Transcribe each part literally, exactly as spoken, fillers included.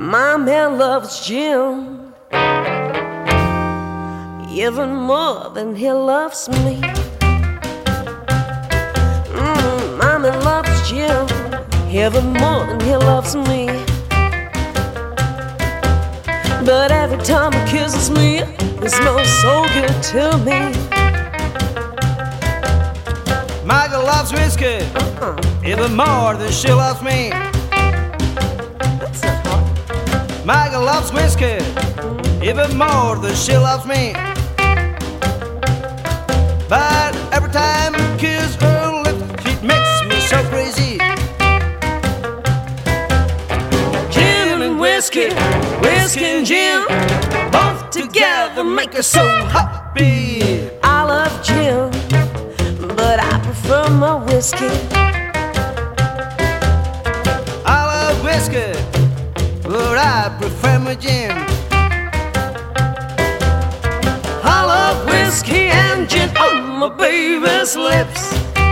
My man loves Jim even more than he loves me. Mm, my man loves Jim even more than he loves me. But every time he kisses me, it smells so good to me. Michael loves whiskey uh-uh. even more than she loves me. That's not hard. Michael loves whiskey even more than she loves me. But every time I kiss her lips, she makes me so crazy. Gin and whiskey, whiskey and gin, both together make us so happy. I love Jim, but I prefer my whiskey. I love whiskey, but I prefer my gin. I love whiskey and gin on my baby's lips.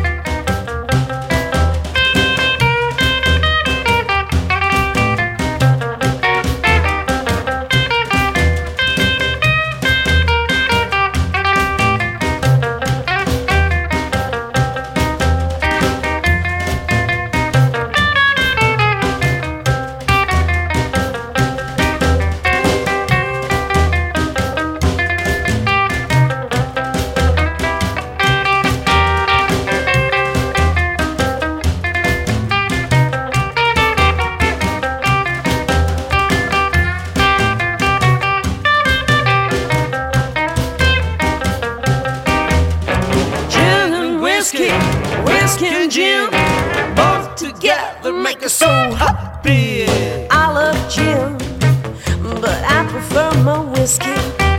Whiskey, whiskey and gin, both together make us so happy. I love gin, but I prefer my whiskey.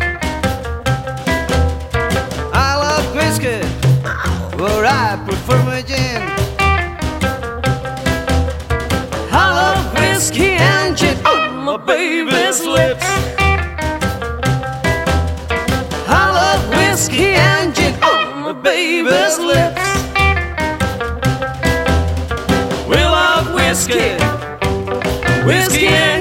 I love whiskey, but I prefer my gin. I love whiskey and gin on my baby's lips. I love whiskey and gin on my baby's lips. We love whiskey, whiskey and